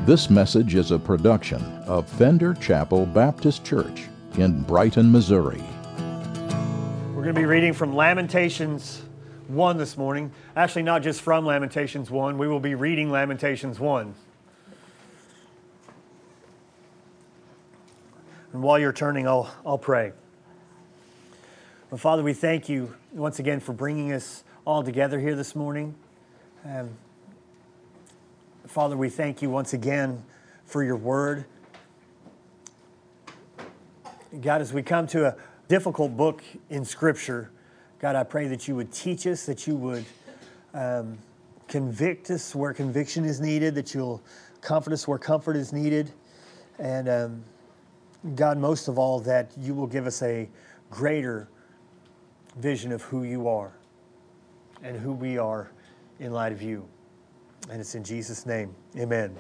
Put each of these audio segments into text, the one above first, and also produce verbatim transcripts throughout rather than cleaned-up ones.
This message is a production of Fender Chapel Baptist Church in Brighton, Missouri. We're going to be reading from Lamentations one this morning. Actually, not just from Lamentations one. We will be reading Lamentations one. And while you're turning, I'll, I'll pray. Well, Father, we thank you once again for bringing us all together here this morning. Um, Father, we thank you once again for your word. God, as we come to a difficult book in Scripture, God, I pray that you would teach us, that you would um, convict us where conviction is needed, that you'll comfort us where comfort is needed, and um, God, most of all, that you will give us a greater vision of who you are and who we are in light of you. And it's in Jesus' name, amen.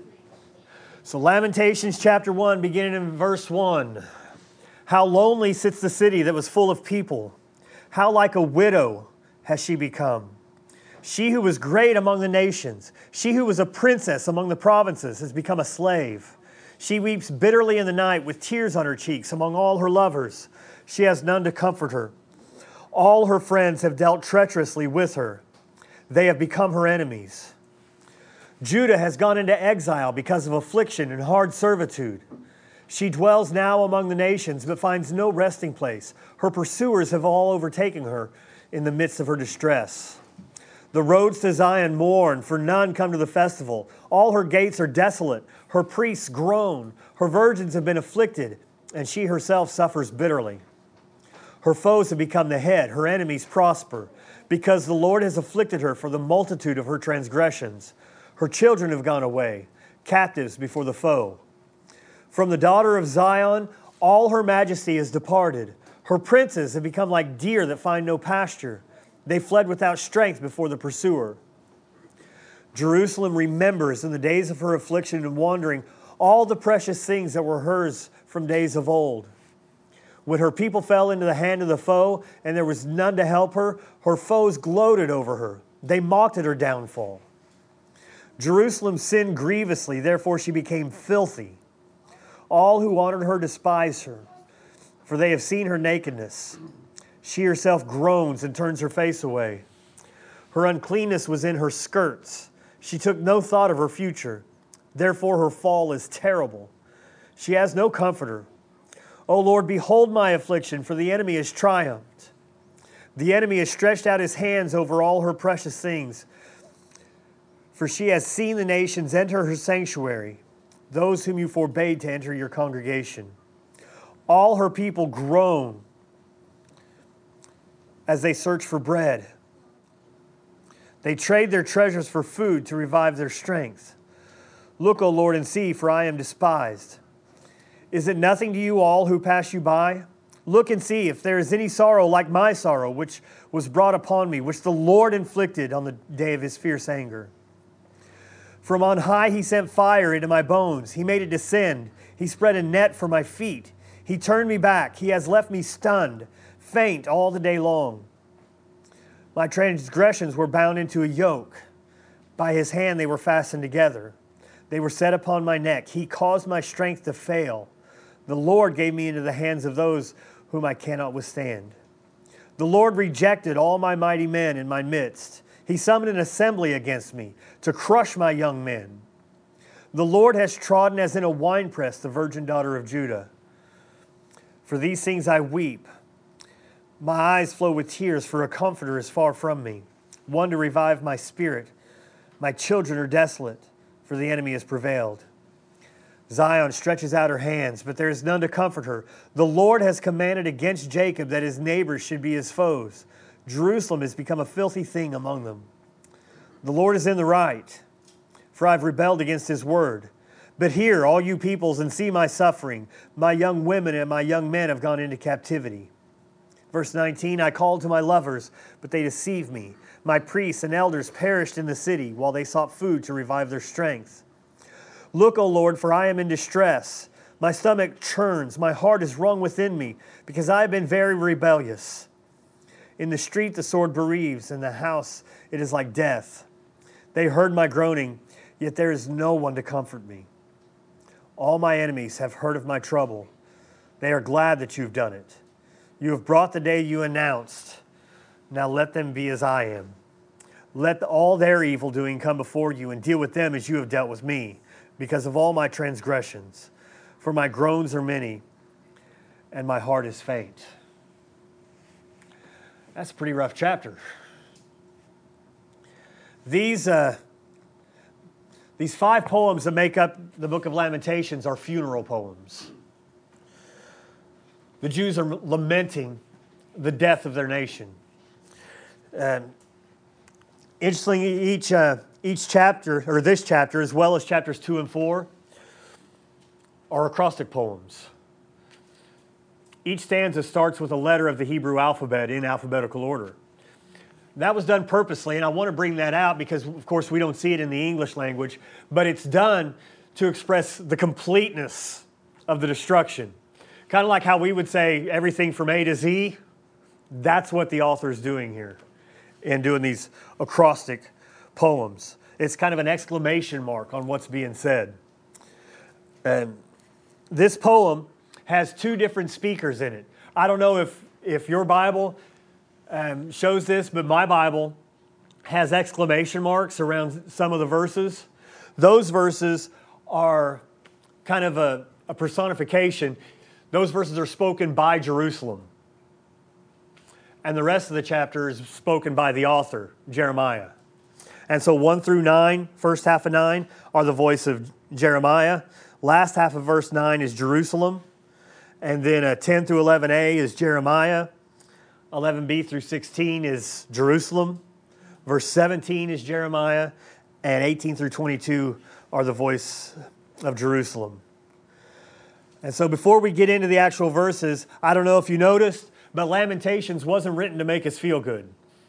So Lamentations chapter one, beginning in verse one. How lonely sits the city that was full of people. How like a widow has she become. She who was great among the nations, she who was a princess among the provinces, has become a slave. She weeps bitterly in the night with tears on her cheeks among all her lovers. She has none to comfort her. All her friends have dealt treacherously with her. They have become her enemies. Judah has gone into exile because of affliction and hard servitude. She dwells now among the nations, but finds no resting place. Her pursuers have all overtaken her in the midst of her distress. The roads to Zion mourn, for none come to the festival. All her gates are desolate. Her priests groan. Her virgins have been afflicted, and she herself suffers bitterly. Her foes have become the head. Her enemies prosper, because the Lord has afflicted her for the multitude of her transgressions. Her children have gone away, captives before the foe. From the daughter of Zion, all her majesty is departed. Her princes have become like deer that find no pasture. They fled without strength before the pursuer. Jerusalem remembers in the days of her affliction and wandering all the precious things that were hers from days of old. When her people fell into the hand of the foe and there was none to help her, her foes gloated over her. They mocked at her downfall. Jerusalem sinned grievously, therefore she became filthy. All who honored her despise her, for they have seen her nakedness. She herself groans and turns her face away. Her uncleanness was in her skirts. She took no thought of her future. Therefore her fall is terrible. She has no comforter. O Lord, behold my affliction, for the enemy has triumphed. The enemy has stretched out his hands over all her precious things. For she has seen the nations enter her sanctuary, those whom you forbade to enter your congregation. All her people groan as they search for bread. They trade their treasures for food to revive their strength. Look, O Lord, and see, for I am despised. Is it nothing to you all who pass you by? Look and see if there is any sorrow like my sorrow, which was brought upon me, which the Lord inflicted on the day of his fierce anger. From on high he sent fire into my bones. He made it descend. He spread a net for my feet. He turned me back. He has left me stunned, faint all the day long. My transgressions were bound into a yoke. By his hand they were fastened together. They were set upon my neck. He caused my strength to fail. The Lord gave me into the hands of those whom I cannot withstand. The Lord rejected all my mighty men in my midst. He summoned an assembly against me to crush my young men. The Lord has trodden as in a winepress the virgin daughter of Judah. For these things I weep. My eyes flow with tears, for a comforter is far from me, one to revive my spirit. My children are desolate, for the enemy has prevailed. Zion stretches out her hands, but there is none to comfort her. The Lord has commanded against Jacob that his neighbors should be his foes. Jerusalem has become a filthy thing among them. The Lord is in the right, for I've rebelled against his word. But hear, all you peoples, and see my suffering. My young women and my young men have gone into captivity. Verse nineteen, I called to my lovers, but they deceived me. My priests and elders perished in the city while they sought food to revive their strength. Look, O Lord, for I am in distress. My stomach churns, my heart is wrung within me, because I have been very rebellious. In the street the sword bereaves, in the house it is like death. They heard my groaning, yet there is no one to comfort me. All my enemies have heard of my trouble. They are glad that you've done it. You have brought the day you announced. Now let them be as I am. Let all their evil doing come before you, and deal with them as you have dealt with me, because of all my transgressions. For my groans are many, and my heart is faint. That's a pretty rough chapter. These, uh, these five poems that make up the book of Lamentations are funeral poems. The Jews are lamenting the death of their nation. Um, interestingly, each, uh, each chapter, or this chapter, as well as chapters two and four, are acrostic poems. Each stanza starts with a letter of the Hebrew alphabet in alphabetical order. That was done purposely, and I want to bring that out because, of course, we don't see it in the English language, but it's done to express the completeness of the destruction. Kind of like how we would say everything from A to Z. That's what the author is doing here in doing these acrostic poems. It's kind of an exclamation mark on what's being said. And this poem has two different speakers in it. I don't know if, if your Bible um, shows this, but my Bible has exclamation marks around some of the verses. Those verses are kind of a, a personification. Those verses are spoken by Jerusalem. And the rest of the chapter is spoken by the author, Jeremiah. And so one through nine, first half of nine, are the voice of Jeremiah. Last half of verse nine is Jerusalem. And then uh, ten through eleven a is Jeremiah. eleven b through sixteen is Jerusalem. Verse seventeen is Jeremiah. And eighteen through twenty-two are the voice of Jerusalem. And so before we get into the actual verses, I don't know if you noticed, but Lamentations wasn't written to make us feel good.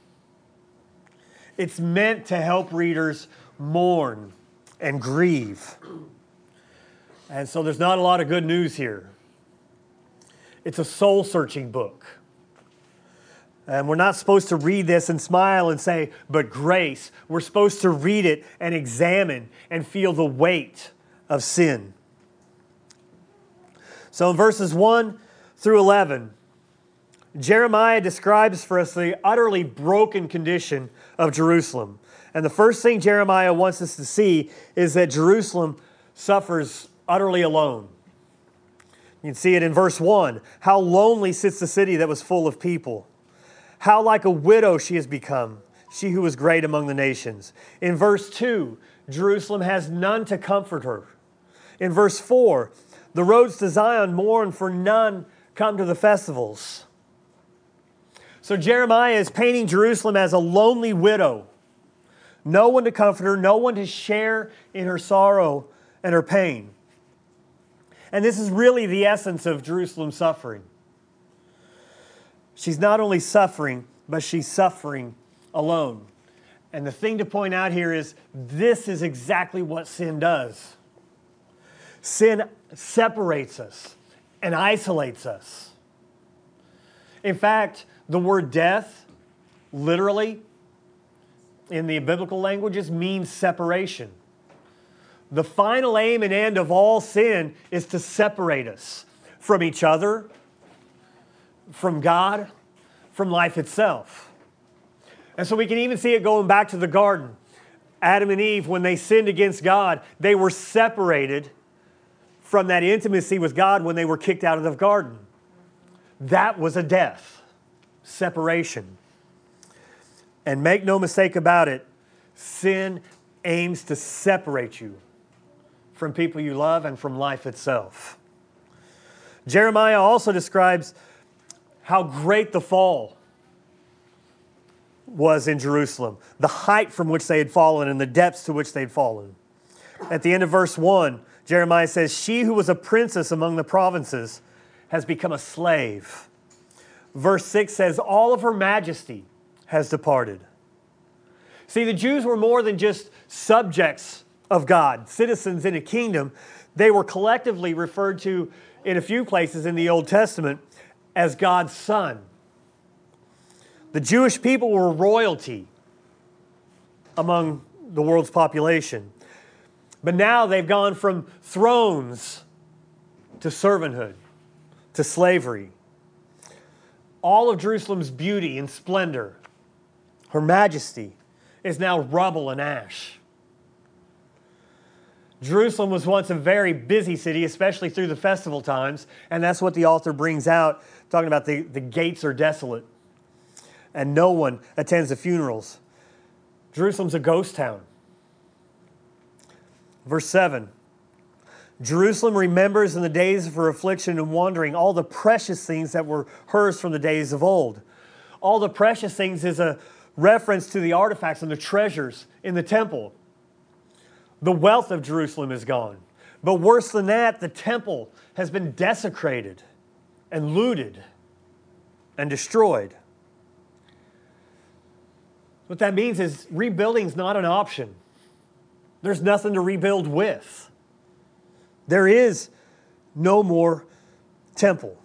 It's meant to help readers mourn and grieve. And so there's not a lot of good news here. It's a soul-searching book. And we're not supposed to read this and smile and say, but grace. We're supposed to read it and examine and feel the weight of sin. So in verses one through eleven, Jeremiah describes for us the utterly broken condition of Jerusalem. And the first thing Jeremiah wants us to see is that Jerusalem suffers utterly alone. You can see it in verse one. How lonely sits the city that was full of people. How like a widow she has become, she who was great among the nations. In verse two, Jerusalem has none to comfort her. In verse four, the roads to Zion mourn, for none come to the festivals. So Jeremiah is painting Jerusalem as a lonely widow. No one to comfort her, no one to share in her sorrow and her pain. And this is really the essence of Jerusalem's suffering. She's not only suffering, but she's suffering alone. And the thing to point out here is this is exactly what sin does. Sin separates us and isolates us. In fact, the word death, literally, in the biblical languages, means separation. The final aim and end of all sin is to separate us from each other, from God, from life itself. And so we can even see it going back to the garden. Adam and Eve, when they sinned against God, they were separated from that intimacy with God when they were kicked out of the garden. That was a death, separation. And make no mistake about it, sin aims to separate you from people you love and from life itself. Jeremiah also describes how great the fall was in Jerusalem, the height from which they had fallen and the depths to which they had fallen. At the end of verse one, Jeremiah says, "She who was a princess among the provinces has become a slave." Verse six says, "All of her majesty has departed." See, the Jews were more than just subjects of God, citizens in a kingdom. They were collectively referred to in a few places in the Old Testament as God's son. The Jewish people were royalty among the world's population. But now they've gone from thrones to servanthood, to slavery. All of Jerusalem's beauty and splendor, her majesty, is now rubble and ash. Jerusalem was once a very busy city, especially through the festival times, and that's what the author brings out, talking about the, the gates are desolate, and no one attends the funerals. Jerusalem's a ghost town. Verse seven, Jerusalem remembers in the days of her affliction and wandering all the precious things that were hers from the days of old. All the precious things is a reference to the artifacts and the treasures in the temple. The wealth of Jerusalem is gone. But worse than that, the temple has been desecrated and looted and destroyed. What that means is rebuilding is not an option. There's nothing to rebuild with. There is no more temple.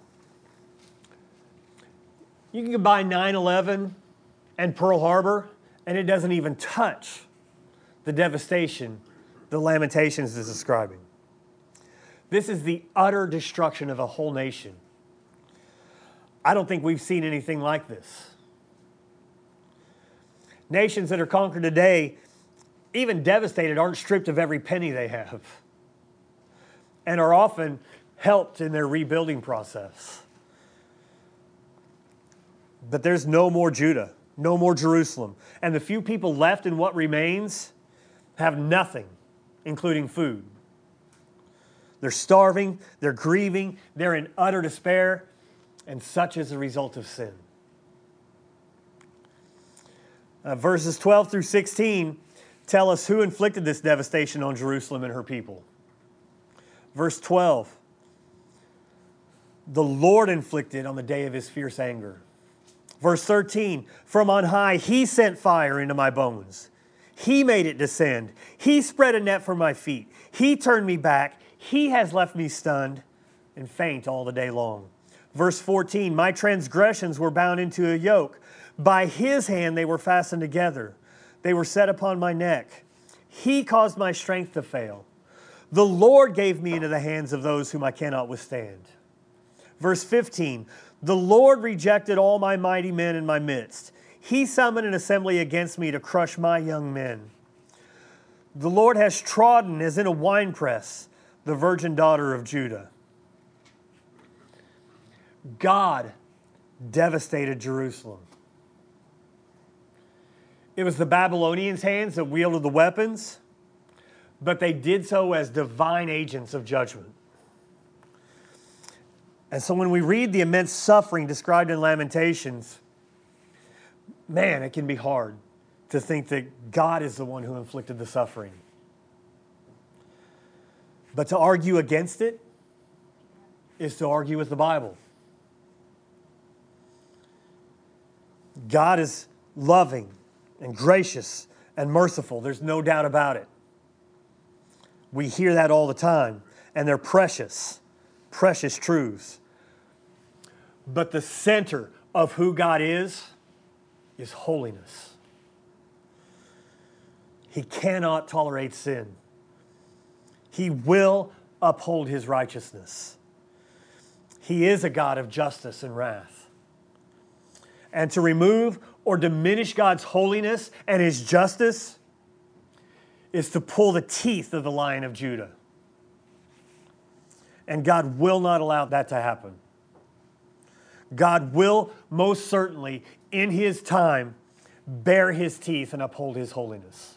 You can combine nine eleven and Pearl Harbor, and it doesn't even touch the devastation the Lamentations is describing. This is the utter destruction of a whole nation. I don't think we've seen anything like this. Nations that are conquered today, even devastated, aren't stripped of every penny they have and are often helped in their rebuilding process. But there's no more Judah, no more Jerusalem. And the few people left in what remains have nothing, including food. They're starving, they're grieving, they're in utter despair, and such is the result of sin. Uh, verses twelve through sixteen tell us who inflicted this devastation on Jerusalem and her people. Verse twelve, the Lord inflicted on the day of his fierce anger. Verse thirteen, from on high he sent fire into my bones. He made it descend. He spread a net for my feet. He turned me back. He has left me stunned and faint all the day long. Verse fourteen, my transgressions were bound into a yoke. By his hand they were fastened together. They were set upon my neck. He caused my strength to fail. The Lord gave me into the hands of those whom I cannot withstand. Verse fifteen, the Lord rejected all my mighty men in my midst. He summoned an assembly against me to crush my young men. The Lord has trodden as in a winepress the virgin daughter of Judah. God devastated Jerusalem. It was the Babylonians' hands that wielded the weapons, but they did so as divine agents of judgment. And so when we read the immense suffering described in Lamentations, man, it can be hard to think that God is the one who inflicted the suffering. But to argue against it is to argue with the Bible. God is loving and gracious and merciful. There's no doubt about it. We hear that all the time, and they're precious, precious truths. But the center of who God is, is holiness. He cannot tolerate sin. He will uphold his righteousness. He is a God of justice and wrath. And to remove or diminish God's holiness and his justice is to pull the teeth of the Lion of Judah. And God will not allow that to happen. God will most certainly, in his time, bare his teeth and uphold his holiness.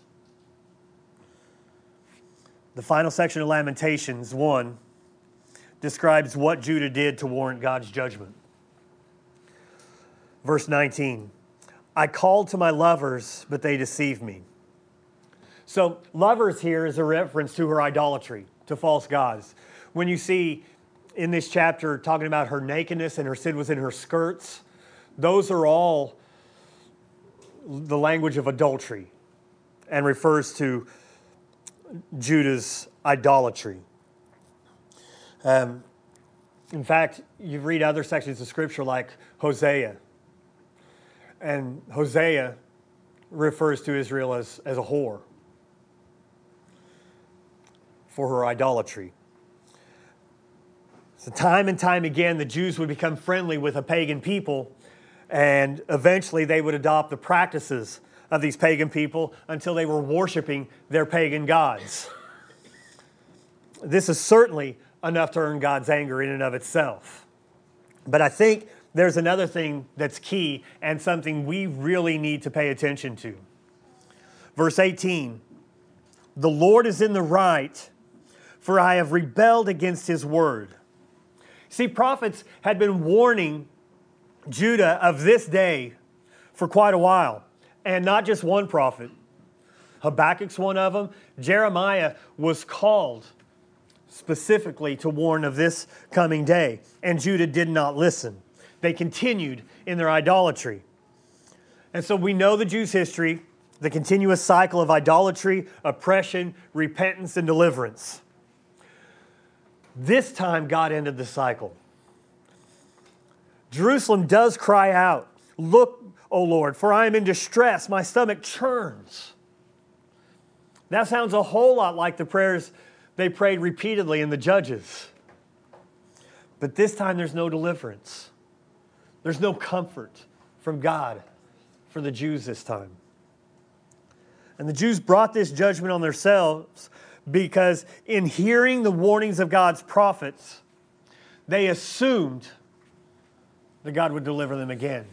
The final section of Lamentations one describes what Judah did to warrant God's judgment. Verse nineteen, I called to my lovers, but they deceived me. So lovers here is a reference to her idolatry, to false gods. When you see in this chapter talking about her nakedness and her sin was in her skirts, those are all the language of adultery and refers to Judah's idolatry. Um, in fact, you read other sections of Scripture like Hosea. And Hosea refers to Israel as, as a whore. for her idolatry. So time and time again, the Jews would become friendly with a pagan people, and eventually they would adopt the practices of these pagan people until they were worshiping their pagan gods. This is certainly enough to earn God's anger in and of itself. But I think there's another thing that's key and something we really need to pay attention to. Verse eighteen, the Lord is in the right, for I have rebelled against His word. See, prophets had been warning Judah of this day for quite a while. And not just one prophet. Habakkuk's one of them. Jeremiah was called specifically to warn of this coming day. And Judah did not listen. They continued in their idolatry. And so we know the Jews' history, the continuous cycle of idolatry, oppression, repentance, and deliverance. This time God ended the cycle. Jerusalem does cry out, "Look, O Lord, for I am in distress. My stomach churns." That sounds a whole lot like the prayers they prayed repeatedly in the Judges. But this time there's no deliverance. There's no comfort from God for the Jews this time. And the Jews brought this judgment on themselves because in hearing the warnings of God's prophets, they assumed that God would deliver them again.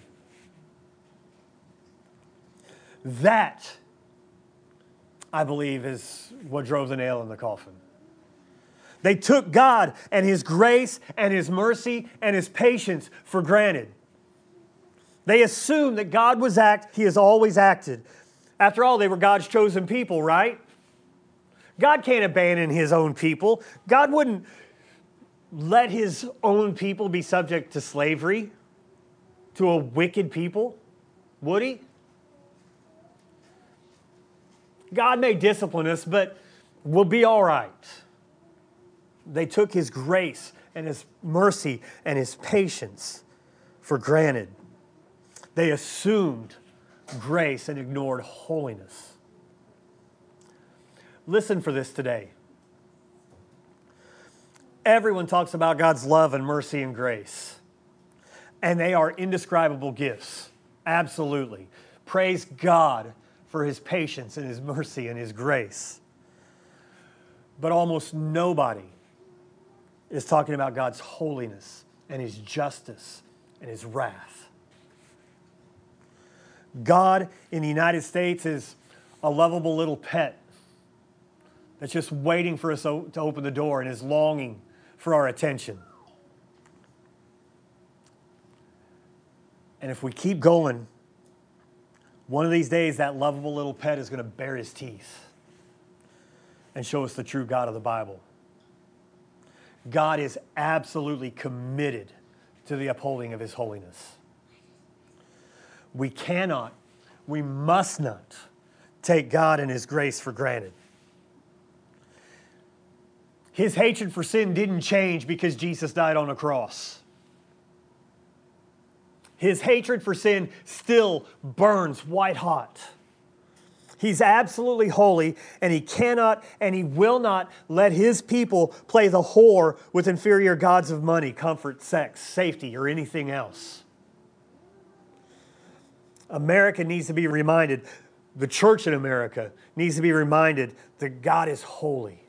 That, I believe, is what drove the nail in the coffin. They took God and His grace and His mercy and His patience for granted. They assumed that God was act, He has always acted. After all, they were God's chosen people, right? God can't abandon His own people. God wouldn't let His own people be subject to slavery, to a wicked people, would He? God may discipline us, but we'll be all right. They took His grace and His mercy and His patience for granted. They assumed grace and ignored holiness. Listen for this today. Everyone talks about God's love and mercy and grace. And they are indescribable gifts. Absolutely. Praise God for His patience and His mercy and His grace. But almost nobody is talking about God's holiness and His justice and His wrath. God in the United States is a lovable little pet that's just waiting for us to open the door and is longing for our attention. And if we keep going, one of these days, that lovable little pet is going to bare his teeth and show us the true God of the Bible. God is absolutely committed to the upholding of His holiness. We cannot, we must not take God and His grace for granted. His hatred for sin didn't change because Jesus died on a cross. His hatred for sin still burns white hot. He's absolutely holy, and He cannot and He will not let His people play the whore with inferior gods of money, comfort, sex, safety, or anything else. America needs to be reminded, the church in America needs to be reminded that God is holy.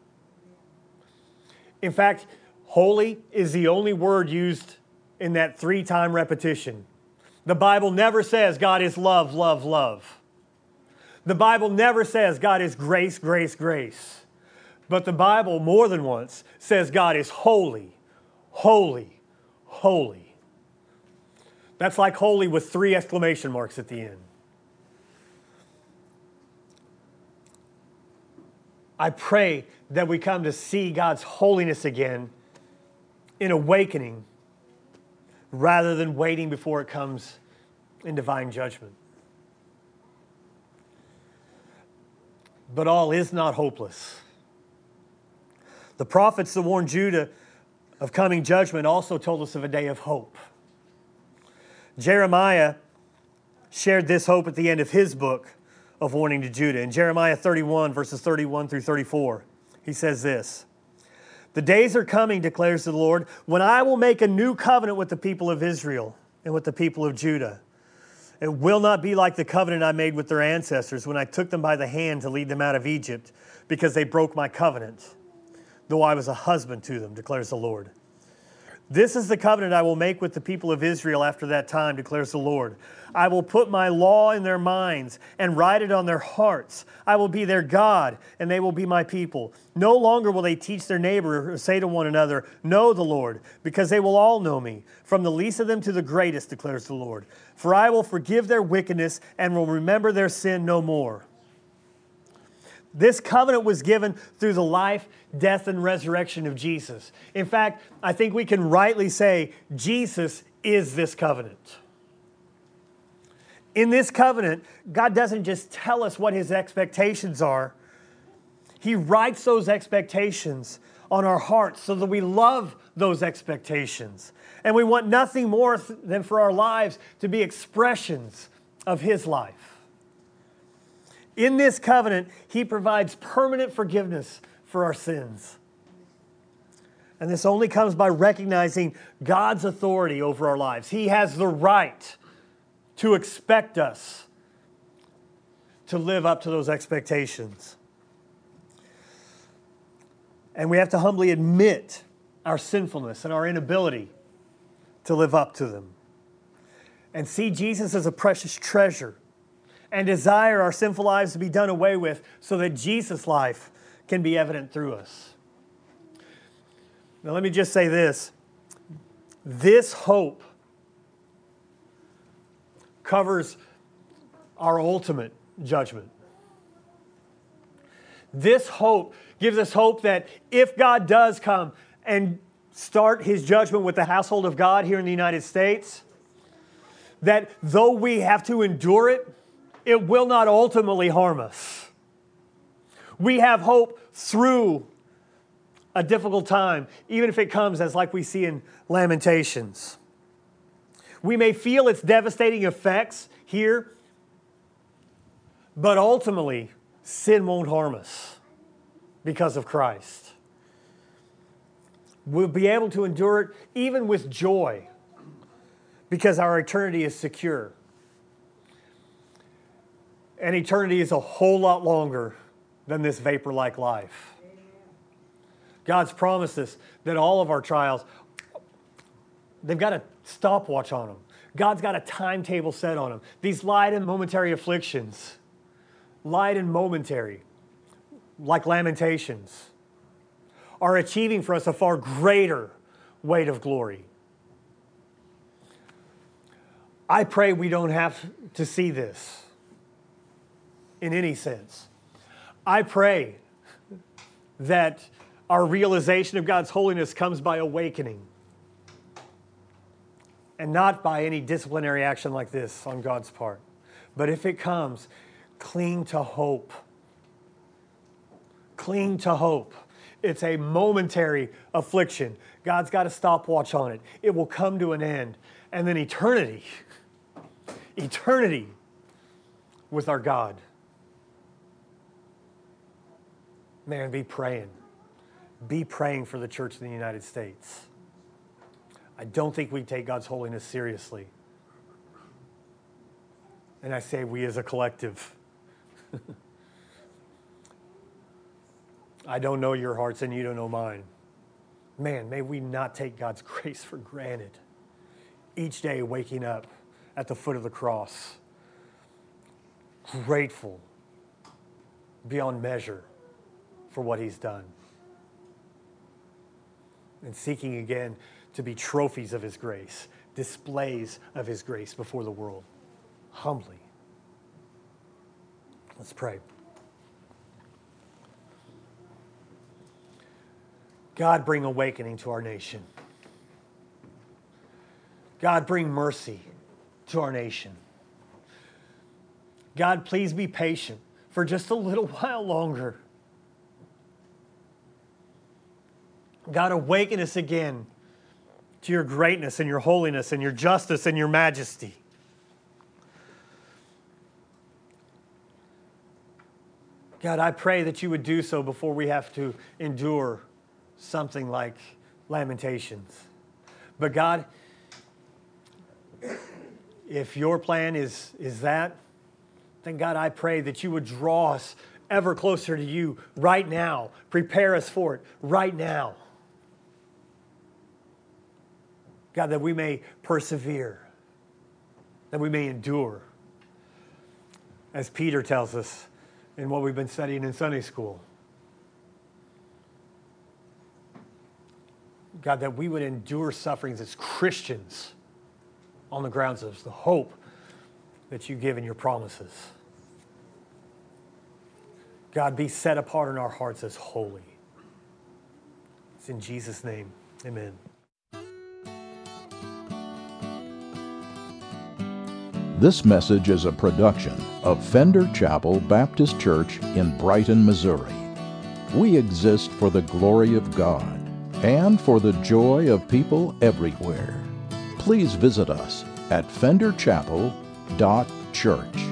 In fact, holy is the only word used in that three-time repetition. The Bible never says God is love, love, love. The Bible never says God is grace, grace, grace. But the Bible more than once says God is holy, holy, holy. That's like holy with three exclamation marks at the end. I pray that we come to see God's holiness again in awakening, rather than waiting before it comes in divine judgment. But all is not hopeless. The prophets that warned Judah of coming judgment also told us of a day of hope. Jeremiah shared this hope at the end of his book of warning to Judah. In Jeremiah thirty-one, verses thirty-one through thirty-four, He says this, "The days are coming, declares the Lord, when I will make a new covenant with the people of Israel and with the people of Judah. It will not be like the covenant I made with their ancestors when I took them by the hand to lead them out of Egypt, because they broke my covenant, though I was a husband to them, declares the Lord. This is the covenant I will make with the people of Israel after that time, declares the Lord. I will put my law in their minds and write it on their hearts. I will be their God, and they will be my people. No longer will they teach their neighbor or say to one another, 'Know the Lord,' because they will all know me, from the least of them to the greatest, declares the Lord. For I will forgive their wickedness and will remember their sin no more." This covenant was given through the life, death, and resurrection of Jesus. In fact, I think we can rightly say Jesus is this covenant. In this covenant, God doesn't just tell us what His expectations are. He writes those expectations on our hearts so that we love those expectations. And we want nothing more than for our lives to be expressions of His life. In this covenant, He provides permanent forgiveness for our sins. And this only comes by recognizing God's authority over our lives. He has the right to expect us to live up to those expectations. And we have to humbly admit our sinfulness and our inability to live up to them. And see Jesus as a precious treasure, and desire our sinful lives to be done away with so that Jesus' life can be evident through us. Now let me just say this. This hope covers our ultimate judgment. This hope gives us hope that if God does come and start His judgment with the household of God here in the United States, that though we have to endure it, it will not ultimately harm us. We have hope through a difficult time, even if it comes as like we see in Lamentations. We may feel its devastating effects here, but ultimately, sin won't harm us because of Christ. We'll be able to endure it even with joy because our eternity is secure. And eternity is a whole lot longer than this vapor-like life. God's promised us that all of our trials, they've got a stopwatch on them. God's got a timetable set on them. These light and momentary afflictions, light and momentary, like Lamentations, are achieving for us a far greater weight of glory. I pray we don't have to see this in any sense. I pray that our realization of God's holiness comes by awakening and not by any disciplinary action like this on God's part. But if it comes, cling to hope. Cling to hope. It's a momentary affliction. God's got a stopwatch on it. It will come to an end. And then eternity, eternity with our God. Man, be praying. Be praying for the church in the United States. I don't think we take God's holiness seriously. And I say we as a collective. I don't know your hearts and you don't know mine. Man, may we not take God's grace for granted. Each day waking up at the foot of the cross, grateful beyond measure for what He's done. And seeking again to be trophies of His grace, displays of His grace before the world, humbly. Let's pray. God, bring awakening to our nation. God, bring mercy to our nation. God, please be patient for just a little while longer. God, awaken us again to your greatness and your holiness and your justice and your majesty. God, I pray that you would do so before we have to endure something like Lamentations. But God, if your plan is, is that, then God, I pray that you would draw us ever closer to you right now. Prepare us for it right now. God, that we may persevere, that we may endure. As Peter tells us in what we've been studying in Sunday school. God, that we would endure sufferings as Christians on the grounds of the hope that you give in your promises. God, be set apart in our hearts as holy. It's in Jesus' name, amen. This message is a production of Fender Chapel Baptist Church in Brighton, Missouri. We exist for the glory of God and for the joy of people everywhere. Please visit us at fender chapel dot church.